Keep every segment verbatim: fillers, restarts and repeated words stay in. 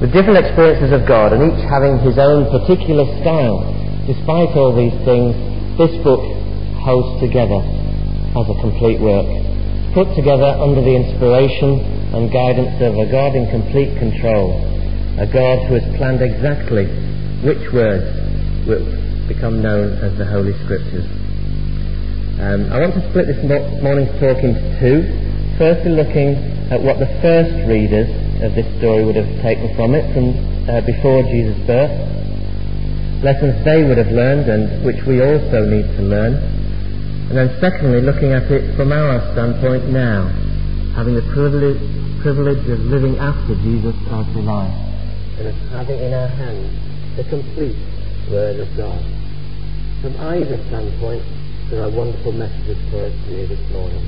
with different experiences of God and each having his own particular style. Despite all these things, this book holds together as a complete work, put together under the inspiration and guidance of a God in complete control, a God who has planned exactly which words will become known as the Holy Scriptures. Um, I want to split this morning's talk into two. Firstly, looking at what the first readers of this story would have taken from it, from uh, before Jesus' birth, lessons they would have learned and which we also need to learn. And then secondly, looking at it from our standpoint now, having the privilege, privilege of living after Jesus' earthly life, and of having in our hands the complete Word of God. From either standpoint, there are wonderful messages for us here this morning.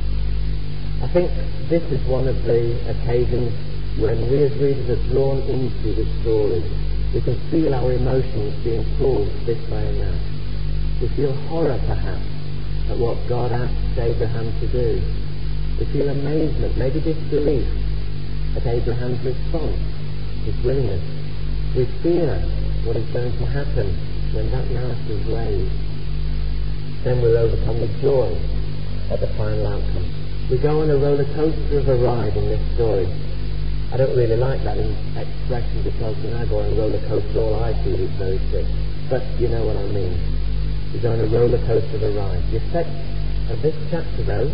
I think this is one of the occasions when we as readers are drawn into this story. We can feel our emotions being pulled this way and that. We feel horror, perhaps, at what God asked Abraham to do. We feel amazement, maybe disbelief, at Abraham's response, his willingness. We fear what is going to happen when that mouth is raised. Then we're overcome with joy at the final outcome. We go on a roller coaster of a ride in this story. I don't really like that expression because when I go on a roller coaster, all I feel is very sick. But you know what I mean. We go on a roller coaster of a ride. The effect of this chapter, though,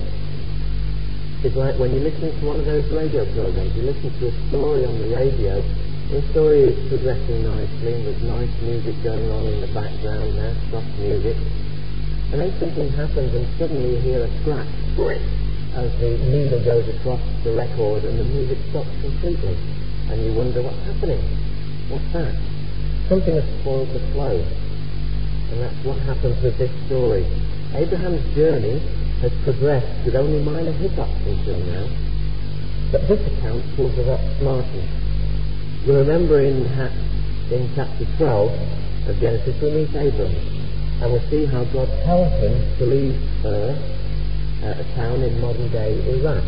is like when you're listening to one of those radio programs. You listen to a story on the radio. The story is progressing nicely, and there's nice music going on in the background there, soft music. And then something happens, and suddenly you hear a crack as the needle goes across the record, and the music stops completely. And you wonder what's happening. What's that? Something has spoiled the flow. And that's what happens with this story. Abraham's journey has progressed with only minor hiccups until now. But this account pulls it up smartly. You remember in, in chapter twelve of Genesis, we meet Abram. And we'll see how God tells him to leave Ur, uh, a town in modern-day Iraq.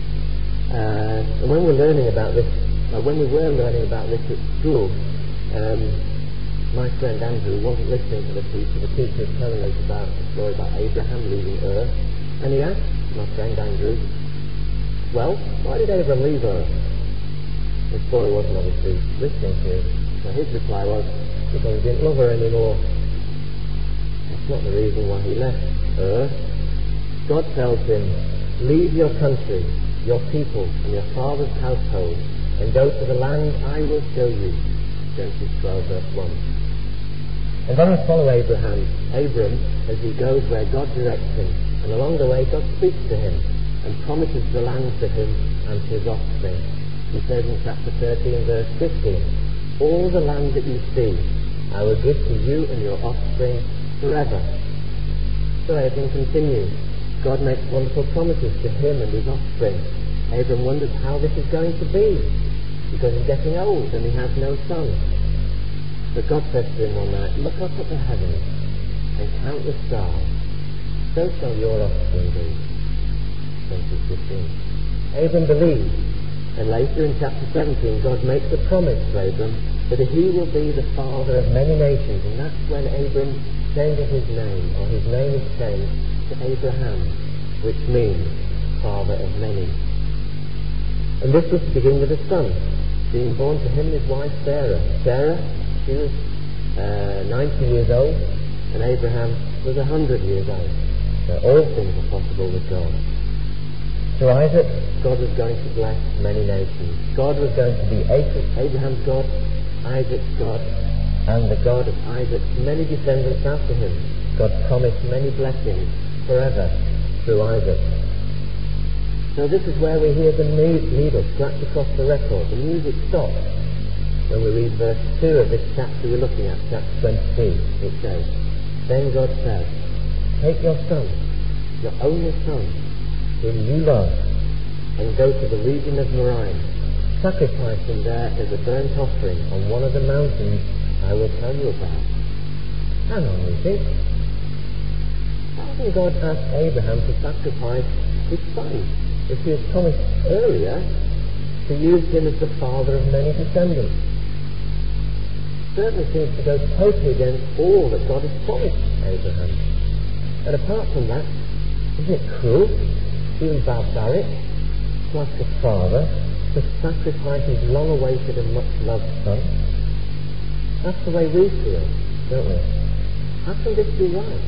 Uh, and when we're learning about this, uh, when we were learning about this at school, um, my friend Andrew wasn't listening to the teacher. The teacher was telling us about the story about Abraham leaving Ur. And he asked my friend Andrew, well, why did Abraham leave Ur? The story wasn't obviously listening to him. So his reply was, because he didn't love her anymore. That's not the reason why he left Ur. God tells him, leave your country, your people, and your father's household, and go to the land I will show you. Genesis twelve, verse one. And then we follow Abraham, Abram, as he goes where God directs him. And along the way, God speaks to him and promises the land to him and to his offspring. He says in chapter thirteen, verse fifteen, all the land that you see, I will give to you and your offspring forever. So Abram continues. God makes wonderful promises to him and his offspring. Abram wonders how this is going to be, because he's getting old and he has no son. But God says to him one night, look up at the heavens and count the stars. So shall your offspring be. Genesis fifteen. Abram believed, and later in chapter seventeen, God makes a promise to Abram that he will be the father of many nations, and that's when Abram changes his name, or his name is changed to Abraham, which means father of many. And this was to begin with a son, being born to him and his wife Sarah. Sarah, she was uh, ninety years old, and Abraham was one hundred years old. So all things are possible with God. Through Isaac, God was going to bless many nations. God was going to be Abraham's God, Isaac's God, and the God of Isaac's many descendants after him. God promised many blessings forever through Isaac. So this is where we hear the needle scratch across the record. The music stops when we read verse two of this chapter we're looking at, chapter twenty-two. It says, then God said, take your son, your only son, whom you love, and go to the region of Moriah. Sacrifice him there as a burnt offering on one of the mountains I will tell you about. Hang on, you think? How can God ask Abraham to sacrifice his son? If he had promised earlier to use him as the father of many descendants. Certainly seems to go totally against all that God has promised Abraham. And apart from that, isn't it cruel, even barbaric, to ask a father to sacrifice his long-awaited and much-loved son? That's the way we feel, don't we? How can this be right?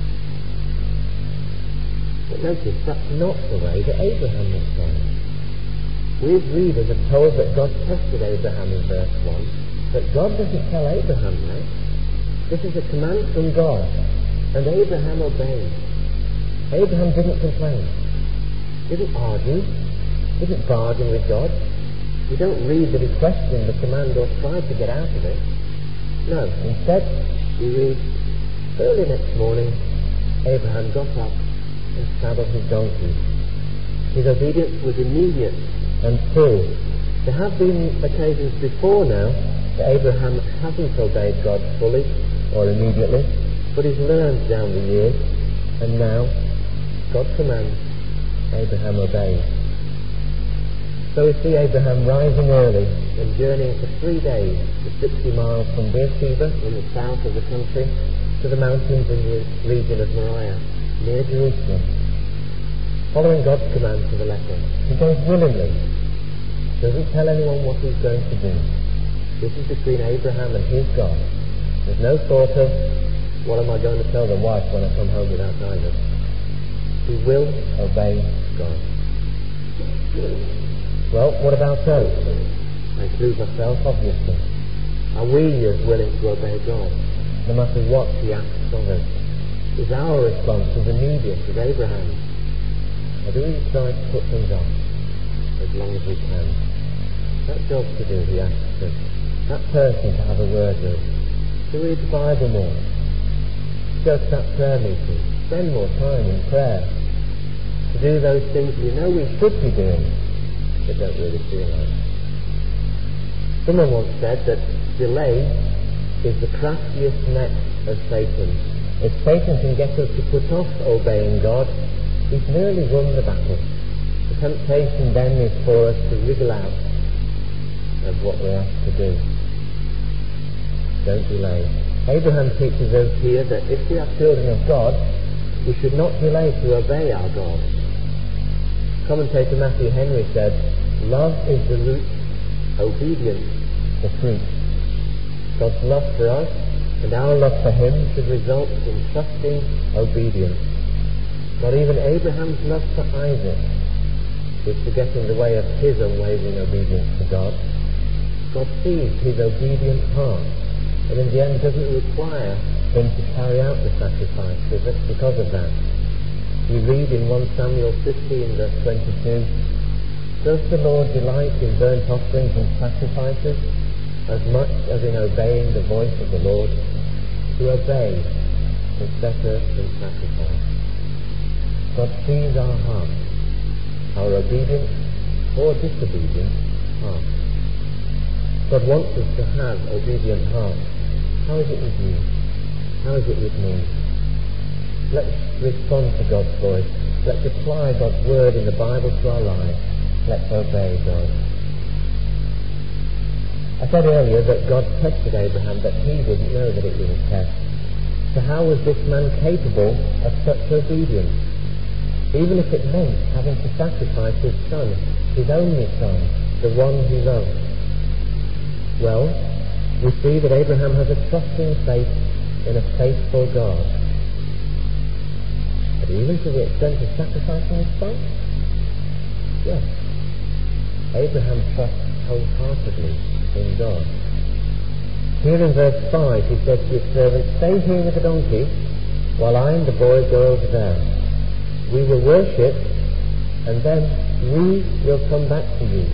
But notice, that's not the way that Abraham was going. We as readers are told that God tested Abraham in verse one, but God doesn't tell Abraham that. This is a command from God, and Abraham obeyed. Abraham didn't complain, didn't argue, didn't bargain with God. You don't read that he questioned the command or tried to get out of it. No, instead, we read, early next morning, Abraham got up and saddled his donkey. His obedience was immediate and full. There have been occasions before now that Abraham hasn't obeyed God fully or immediately, but he's learned down the years, and now God commands, Abraham obeys. So we see Abraham rising early and journeying for three days, the sixty miles from Beersheba in the south of the country to the mountains in the region of Moriah, near Jerusalem. Following God's command to the letter, he goes willingly, doesn't tell anyone what he's going to do. This is between Abraham and his God. There's no thought of, what am I going to tell the wife when I come home without Isaac? He will obey God. Well, what about us? I include myself, obviously. Are we as willing to obey God, no matter what he asks of us? Is our response as immediate as Abraham? Or do we try to put things off as long as we can? That job to do, he asks us. That person to have a word with. To read the Bible more. To go to that prayer meeting. Spend more time in prayer. To do those things we know we should be doing, but don't really feel like. Someone once said that delay is the craftiest net of Satan. If Satan can get us to put off obeying God, he's nearly won the battle. The temptation then is for us to wriggle out of what we're asked to do. Don't delay. Abraham teaches us here that if we are children of God, we should not delay to obey our God. Commentator Matthew Henry said, love is the root, obedience the fruit. God's love for us and our love for him should result in trusting obedience. Not even Abraham's love for Isaac was to get in the way of his unwavering obedience to God. God sees his obedient heart, and in the end doesn't require him to carry out the sacrifice because of that. We read in First Samuel fifteen verse twenty-two, does the Lord delight in burnt offerings and sacrifices as much as in obeying the voice of the Lord? To obey is better than sacrifice. God sees our heart, our obedient or disobedient heart. God wants us to have obedient hearts. How is it with you? How is it with me? Let's respond to God's voice. Let's apply God's word in the Bible to our lives. Let's obey God. I said earlier that God tested Abraham, but he didn't know that it was a test. So how was this man capable of such obedience? Even if it meant having to sacrifice his son, his only son, the one he loved. Well, we see that Abraham has a trusting faith in a faithful God. But even to the extent of sacrificing his son? Yes. Abraham trusts wholeheartedly in God. Here in verse five he says to his servant, stay here with the donkey while I and the boy go over there. We will worship and then we will come back to you.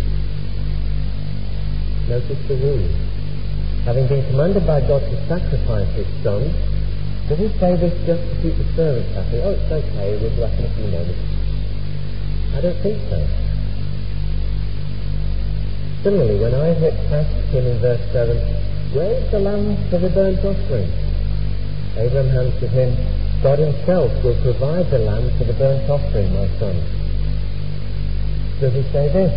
Notice the rule. Having been commanded by God to sacrifice his son, does he say this just to keep the servants happy? Oh, it's okay, we'll do that in a few moments. I don't think so. Similarly, when Isaac asked him in verse seven, where is the lamb for the burnt offering? Abraham answered him, God himself will provide the lamb for the burnt offering, my son. Does he say this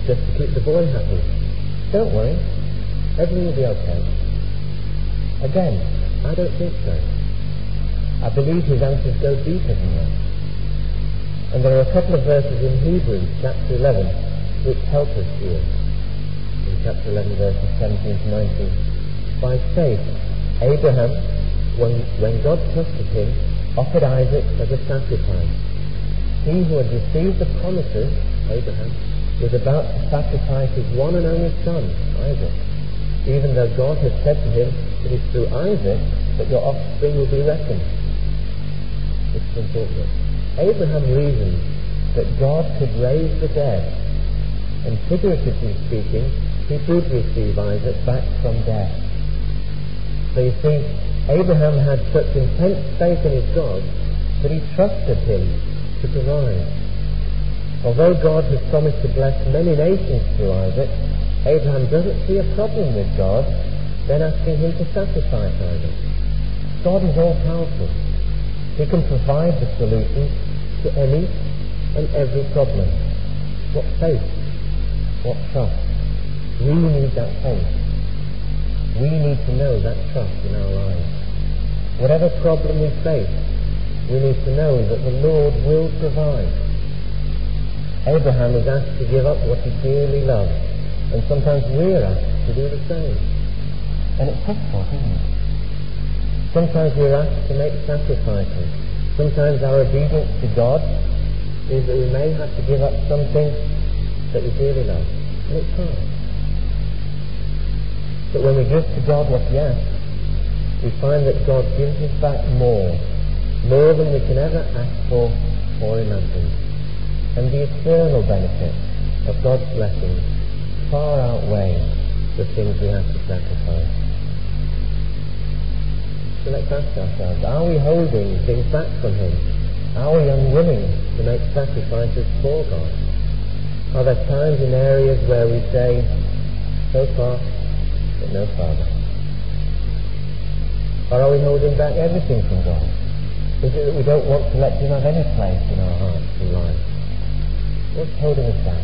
just to keep the boy happy. Don't worry, everything will be okay. Again, I don't think so. I believe his answers go deeper than that. And there are a couple of verses in Hebrews chapter eleven which help us here. In chapter eleven verses seventeen to nineteen. By faith, Abraham, when, when God trusted him, offered Isaac as a sacrifice. He who had received the promises, Abraham, was about to sacrifice his one and only son, Isaac, even though God had said to him, it is through Isaac that your offspring will be reckoned. It's important. Abraham reasoned that God could raise the dead, and figuratively speaking, he would receive Isaac back from death. So you see, Abraham had such intense faith in his God that he trusted him to provide. Although God has promised to bless many nations through Isaac, Abraham doesn't see a problem with God then asking him to sacrifice Isaac. God is all-powerful. He can provide the solution to any and every problem. What faith? What trust? We need that faith. We need to know that trust in our lives. Whatever problem we face, we need to know that the Lord will provide. Abraham is asked to give up what he dearly loved, and sometimes we're asked to do the same. And it's difficult, isn't it? Sometimes we're asked to make sacrifices. Sometimes our obedience to God is that we may have to give up something that we dearly love. And it's hard. But when we give to God what we ask, we find that God gives us back more, more than we can ever ask for or imagine. And the eternal benefit of God's blessings far outweigh the things we have to sacrifice. So let's ask ourselves, are we holding things back from Him? Are we unwilling to make sacrifices for God? Are there times in areas where we say, so far, but no farther? Or are we holding back everything from God? Is it that we don't want to let Him have any place in our hearts and lives? What's holding us back?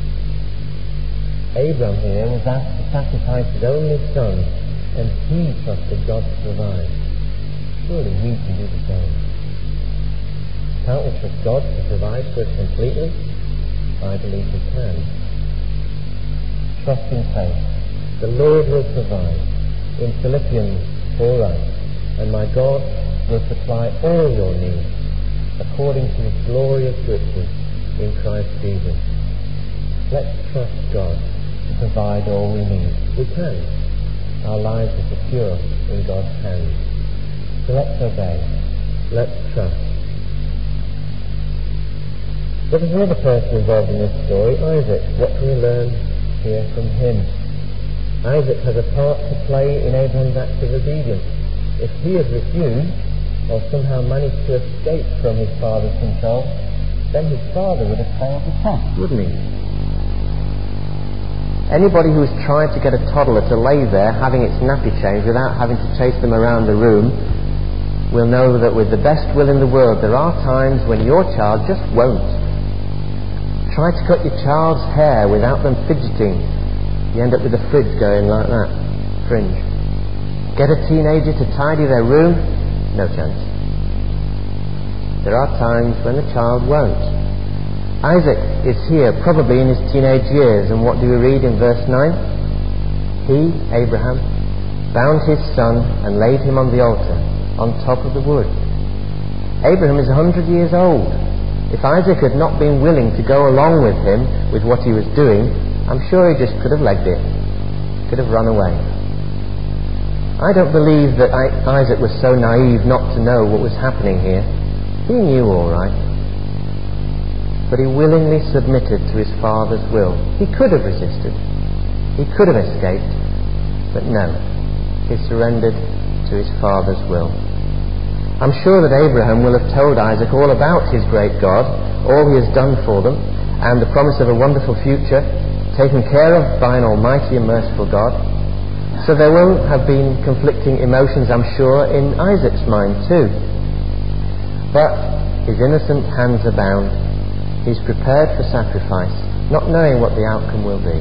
Abraham here was asked to sacrifice his only son, and he trusted God to provide. Surely we can do the same. Can't we trust God to provide for us completely? I believe we can. Trust in faith. The Lord will provide. In Philippians four eight, and my God will supply all your needs according to His glorious riches in Christ Jesus. Let's trust God to provide all we need. We can. Our lives are secure in God's hands. So let's obey. Let's trust. But there's another person involved in this story, Isaac. What can we learn here from him? Isaac has a part to play in Abraham's act of obedience. If he had refused, or somehow managed to escape from his father's control, then his father would have failed the test, wouldn't he? Anybody who's tried to get a toddler to lay there having its nappy changed without having to chase them around the room will know that with the best will in the world there are times when your child just won't. Try to cut your child's hair without them fidgeting. You end up with the fridge going like that. Fringe. Get a teenager to tidy their room? No chance. There are times when the child won't. Isaac is here probably in his teenage years, and what do we read in verse nine? He, Abraham, bound his son and laid him on the altar on top of the wood. Abraham is a hundred years old. If Isaac had not been willing to go along with him with what he was doing, I'm sure he just could have legged it, could have run away. I don't believe that Isaac was so naive not to know what was happening here. He knew all right. But he willingly submitted to his father's will. He could have resisted. He could have escaped. But no. He surrendered to his father's will. I'm sure that Abraham will have told Isaac all about his great God, all he has done for them, and the promise of a wonderful future, taken care of by an almighty and merciful God. So there won't have been conflicting emotions, I'm sure, in Isaac's mind too. But his innocent hands are bound. He's prepared for sacrifice, not knowing what the outcome will be.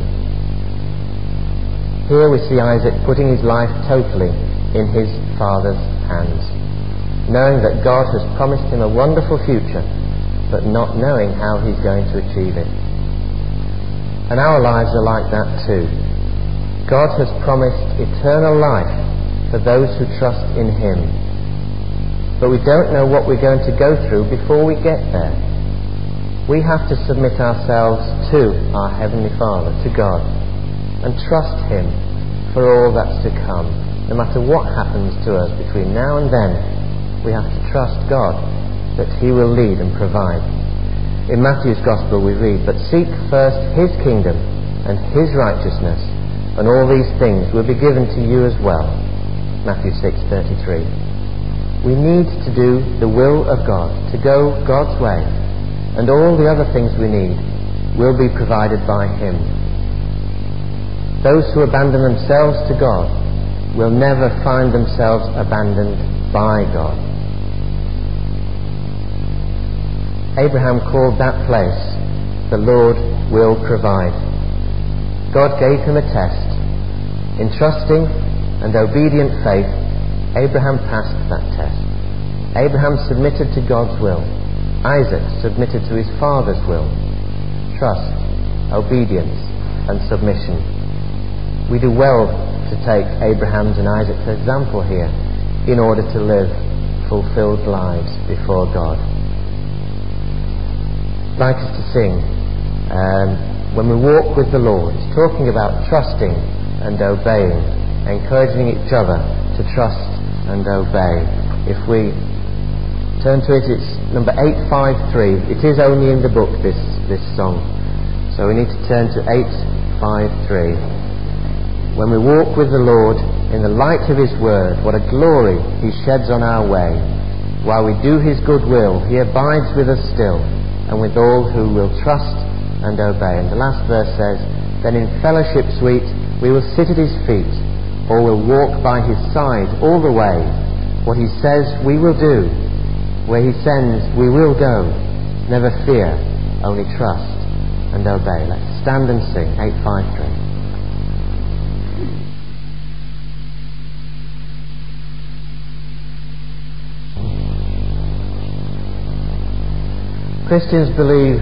Here we see Isaac putting his life totally in his father's hands, knowing that God has promised him a wonderful future, but not knowing how he's going to achieve it. And our lives are like that too. God has promised eternal life for those who trust in him, but we don't know what we're going to go through before we get there. We have to submit ourselves to our Heavenly Father, to God, and trust him for all that's to come. No matter what happens to us between now and then, we have to trust God that he will lead and provide. In Matthew's Gospel we read, "But seek first his kingdom and his righteousness, and all these things will be given to you as well." Matthew six thirty-three. We need to do the will of God, to go God's way, and all the other things we need will be provided by him. Those who abandon themselves to God will never find themselves abandoned by God. Abraham called that place, "The Lord will provide." God gave him a test. In trusting and obedient faith, Abraham passed that test. Abraham submitted to God's will. Isaac submitted to his father's will. Trust, obedience, and submission. We do well to take Abraham's and Isaac's example here in order to live fulfilled lives before God. I'd like us to sing, um, "When we walk with the Lord." It's talking about trusting and obeying, encouraging each other to trust and obey. If we turn to it, it's number eight fifty-three. It is only in the book, this, this song. So we need to turn to eight fifty-three. When we walk with the Lord in the light of his word, what a glory he sheds on our way. While we do his good will, he abides with us still, and with all who will trust and obey. And the last verse says, "Then in fellowship sweet we will sit at his feet, or will walk by his side all the way. What he says we will do, where he sends we will go. Never fear, only trust and obey." Let's stand and sing eight fifty-three. Christians believe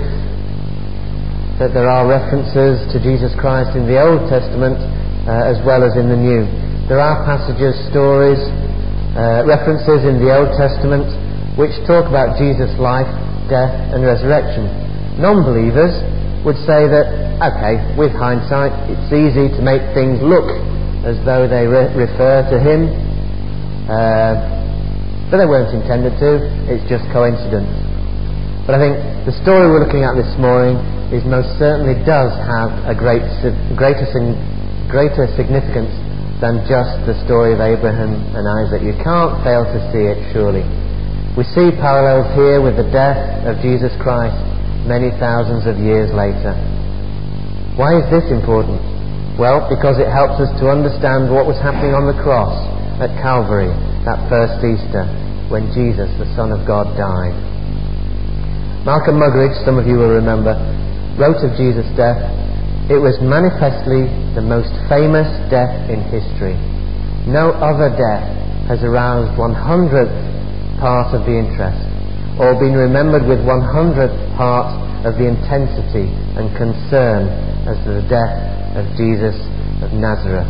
that there are references to Jesus Christ in the Old Testament uh, as well as in the New. There are passages, stories, uh, references in the Old Testament which talk about Jesus' life, death and resurrection. Non-believers would say that, okay, with hindsight, it's easy to make things look as though they re- refer to him, uh, but they weren't intended to. It's just coincidence. But I think the story we're looking at this morning is most certainly does have a great, greater, greater significance than just the story of Abraham and Isaac. You can't fail to see it, surely. We see parallels here with the death of Jesus Christ many thousands of years later. Why is this important? Well, because it helps us to understand what was happening on the cross at Calvary that first Easter when Jesus, the Son of God, died. Malcolm Muggeridge, some of you will remember, wrote of Jesus' death, "It was manifestly the most famous death in history. No other death has aroused one hundredth part of the interest, or been remembered with one hundredth part of the intensity and concern as the death of Jesus of Nazareth."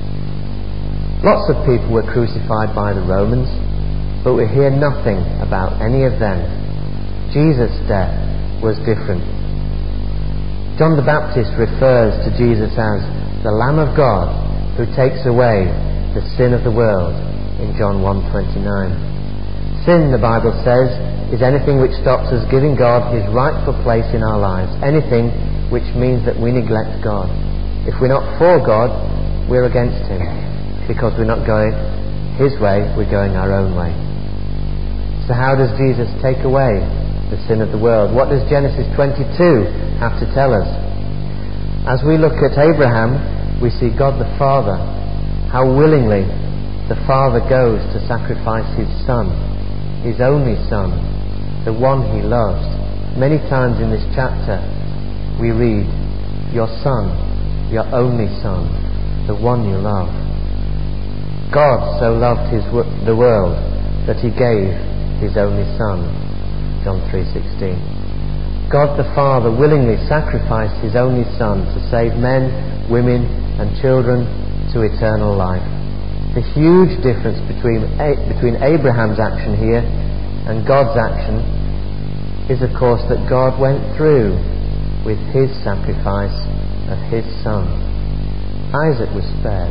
Lots of people were crucified by the Romans, but we hear nothing about any of them. Jesus' death was different. John the Baptist refers to Jesus as the Lamb of God who takes away the sin of the world in John one twenty-nine. Sin, the Bible says, is anything which stops us giving God his rightful place in our lives, anything which means that we neglect God. If we're not for God, we're against him, because we're not going his way, we're going our own way. So how does Jesus take away the sin of the world? What does Genesis twenty-two have to tell us? As we look at Abraham, we see God the Father, how willingly the Father goes to sacrifice his Son, his only Son, the one he loves. Many times in this chapter we read your Son, your only Son, the one you love. God so loved his w- the world that he gave his only Son. John three sixteen. God the Father willingly sacrificed his only Son to save men, women and children to eternal life. The huge difference between, A- between Abraham's action here and God's action is, of course, that God went through with his sacrifice of his Son. Isaac was spared.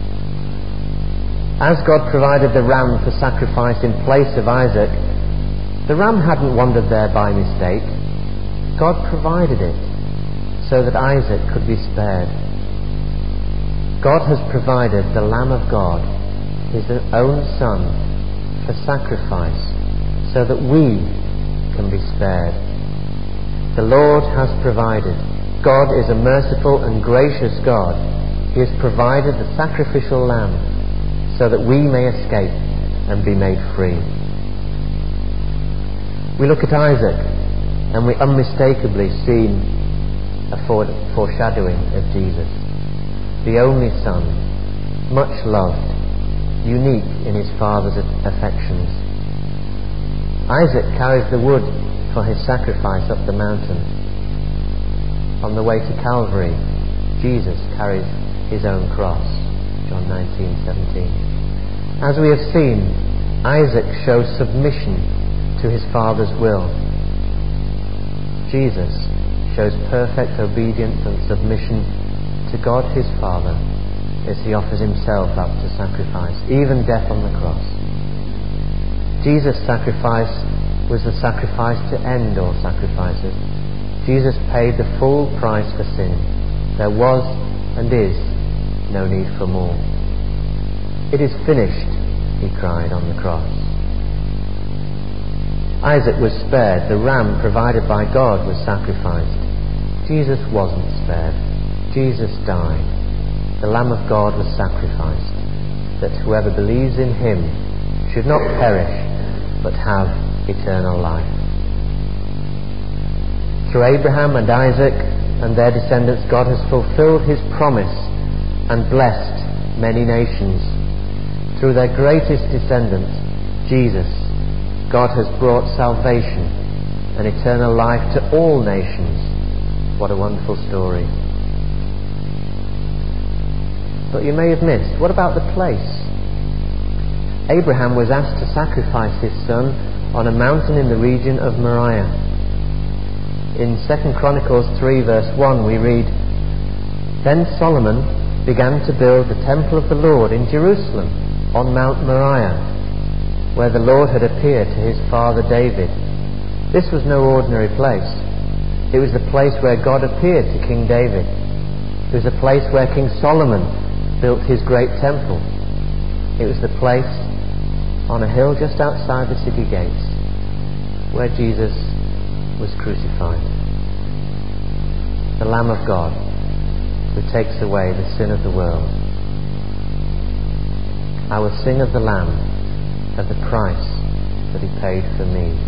As God provided the ram for sacrifice in place of Isaac, the ram hadn't wandered there by mistake. God provided it so that Isaac could be spared. God has provided the Lamb of God, his own Son, for sacrifice so that we can be spared. The Lord has provided. God is a merciful and gracious God. He has provided the sacrificial lamb so that we may escape and be made free. We look at Isaac and we unmistakably see a foreshadowing of Jesus, the only Son, much loved, unique in his Father's affections. Isaac carries the wood for his sacrifice up the mountain. On the way to Calvary, Jesus carries his own cross. John nineteen seventeen. As we have seen, Isaac shows submission to his father's will. Jesus shows perfect obedience and submission to God his Father as he offers himself up to sacrifice, even death on the cross. Jesus' sacrifice was the sacrifice to end all sacrifices. Jesus paid the full price for sin. There was and is no need for more. It is finished, he cried on the cross. Isaac was spared. The ram provided by God was sacrificed. Jesus wasn't spared. Jesus died. The Lamb of God was sacrificed, that whoever believes in him should not perish, but have eternal life. Through Abraham and Isaac and their descendants, God has fulfilled his promise and blessed many nations. Through their greatest descendant, Jesus, God has brought salvation and eternal life to all nations. What a wonderful story. But you may have missed, what about the place? Abraham was asked to sacrifice his son on a mountain in the region of Moriah. In Second Chronicles three verse one we read, Then Solomon began to build the temple of the Lord in Jerusalem on Mount Moriah, where the Lord had appeared to his father David. This was no ordinary place. It was the place where God appeared to King David. It was the place where King Solomon built his great temple. It was the place on a hill just outside the city gates where Jesus was crucified. The Lamb of God who takes away the sin of the world. I will sing of the Lamb, of the price that he paid for me.